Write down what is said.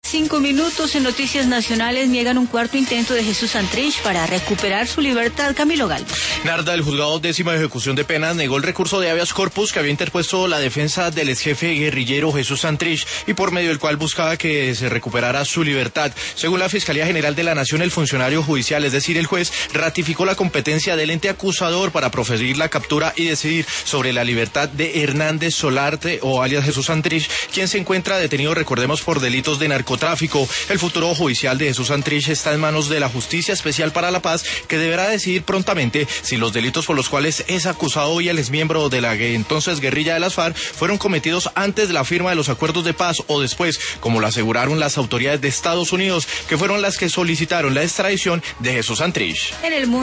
5 minutos en Noticias Nacionales. Niegan un cuarto intento de Jesús Santrich para recuperar su libertad. Camilo Galvez. Narda, el juzgado 10º de ejecución de penas, negó el recurso de habeas corpus que había interpuesto la defensa del exjefe guerrillero Jesús Santrich y por medio del cual buscaba que se recuperara su libertad. Según la Fiscalía General de la Nación, el funcionario judicial, es decir, el juez, ratificó la competencia del ente acusador para proferir la captura y decidir sobre la libertad de Hernández Solarte, o alias Jesús Santrich, quien se encuentra detenido, recordemos, por delitos de narcotráfico. El futuro judicial de Jesús Santrich está en manos de la Justicia Especial para la Paz, que deberá decidir prontamente si los delitos por los cuales es acusado y él es miembro de la entonces guerrilla de las FARC fueron cometidos antes de la firma de los acuerdos de paz o después, como lo aseguraron las autoridades de Estados Unidos, que fueron las que solicitaron la extradición de Jesús Santrich. En el mundo